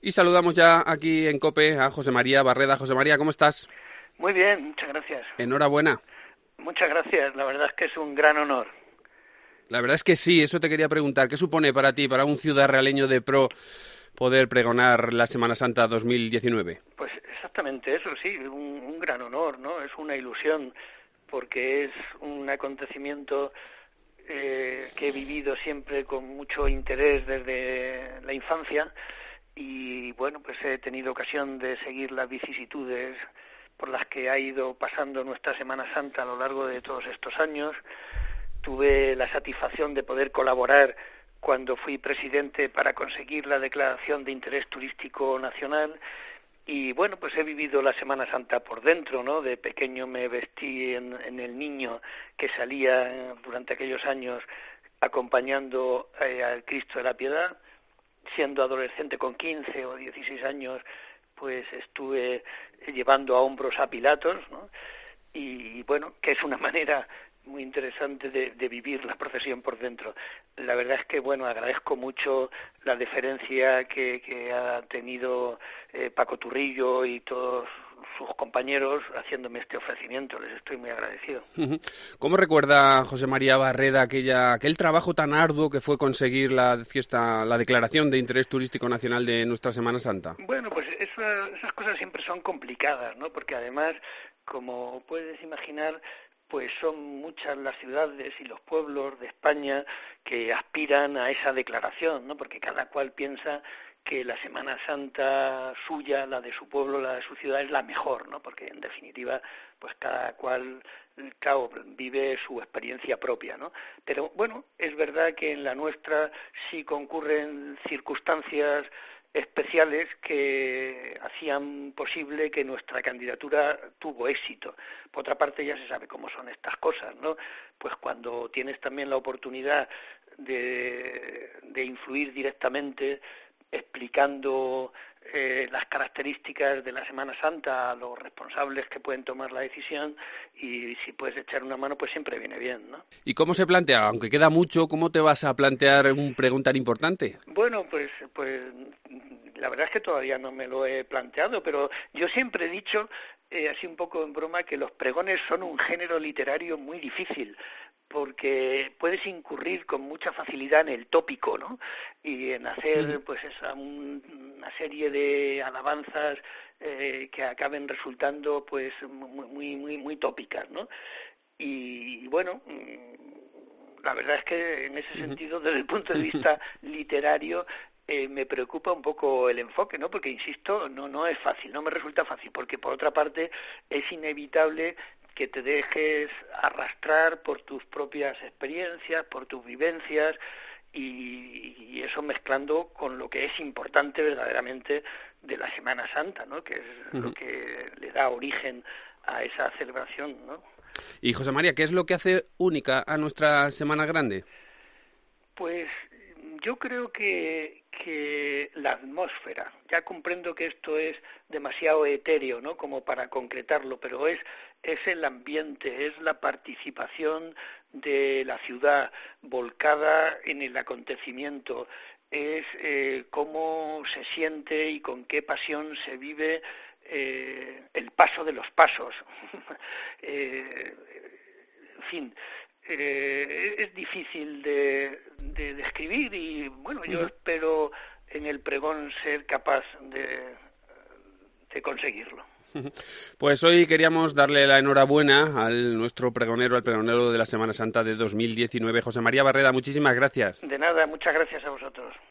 Y saludamos ya aquí en COPE a José María Barreda. José María, ¿cómo estás? Muy bien, muchas gracias. Enhorabuena. Muchas gracias, la verdad es que es un gran honor. La verdad es que sí, eso te quería preguntar. ¿Qué supone para ti, para un ciudadrealeño de pro, poder pregonar la Semana Santa 2019? Pues exactamente eso, sí, un gran honor, ¿no? Es una ilusión, porque es un acontecimiento que he vivido siempre con mucho interés desde la infancia y, bueno, pues he tenido ocasión de seguir las vicisitudes por las que ha ido pasando nuestra Semana Santa a lo largo de todos estos años. Tuve la satisfacción de poder colaborar cuando fui presidente para conseguir la declaración de interés turístico nacional y, bueno, pues he vivido la Semana Santa por dentro, ¿no? De pequeño me vestí en el niño que salía durante aquellos años acompañando al Cristo de la Piedad. Siendo adolescente con 15 o 16 años, pues estuve llevando a hombros a Pilatos, ¿no? Y bueno, que es una manera muy interesante de vivir la procesión por dentro. La verdad es que, bueno, agradezco mucho la deferencia que ha tenido Paco Turrillo y todos sus compañeros haciéndome este ofrecimiento. Les estoy muy agradecido. ¿Cómo recuerda José María Barreda aquel trabajo tan arduo que fue conseguir la declaración de interés turístico nacional de nuestra Semana Santa? Bueno, pues esas cosas siempre son complicadas, ¿no? Porque además, como puedes imaginar, pues son muchas las ciudades y los pueblos de España que aspiran a esa declaración, ¿no? Porque cada cual piensa que la Semana Santa suya, la de su pueblo, la de su ciudad, es la mejor, ¿no? Porque en definitiva, pues cada cual, claro, vive su experiencia propia, ¿no? Pero bueno, es verdad que en la nuestra sí concurren circunstancias especiales que hacían posible que nuestra candidatura tuvo éxito. Por otra parte, ya se sabe cómo son estas cosas, ¿no? Pues cuando tienes también la oportunidad de influir directamente explicando las características de la Semana Santa a los responsables que pueden tomar la decisión, y si puedes echar una mano, pues siempre viene bien, ¿no? ¿Y cómo se plantea? Aunque queda mucho, ¿cómo te vas a plantear un pregón tan importante? Bueno, pues la verdad es que todavía no me lo he planteado, pero yo siempre he dicho, así un poco en broma, que los pregones son un género literario muy difícil, porque puedes incurrir con mucha facilidad en el tópico, ¿no? Y en hacer pues una serie de alabanzas que acaben resultando pues muy tópicas, ¿no? Y bueno, la verdad es que en ese sentido, desde el punto de vista literario, me preocupa un poco el enfoque, ¿no? Porque, insisto, no es fácil, no me resulta fácil, porque por otra parte es inevitable que te dejes arrastrar por tus propias experiencias, por tus vivencias, y eso mezclando con lo que es importante verdaderamente de la Semana Santa, ¿no? Que es lo que le da origen a esa celebración, ¿no? Y José María, ¿qué es lo que hace única a nuestra Semana Grande? Pues yo creo que la atmósfera, ya comprendo que esto es demasiado etéreo, ¿no? Como para concretarlo, pero es el ambiente, es la participación de la ciudad volcada en el acontecimiento, es cómo se siente y con qué pasión se vive el paso de los pasos. En fin, es difícil de describir y, bueno, yo espero en el pregón ser capaz de conseguirlo. Pues hoy queríamos darle la enhorabuena al pregonero de la Semana Santa de 2019. José María Barreda, muchísimas gracias. De nada, muchas gracias a vosotros.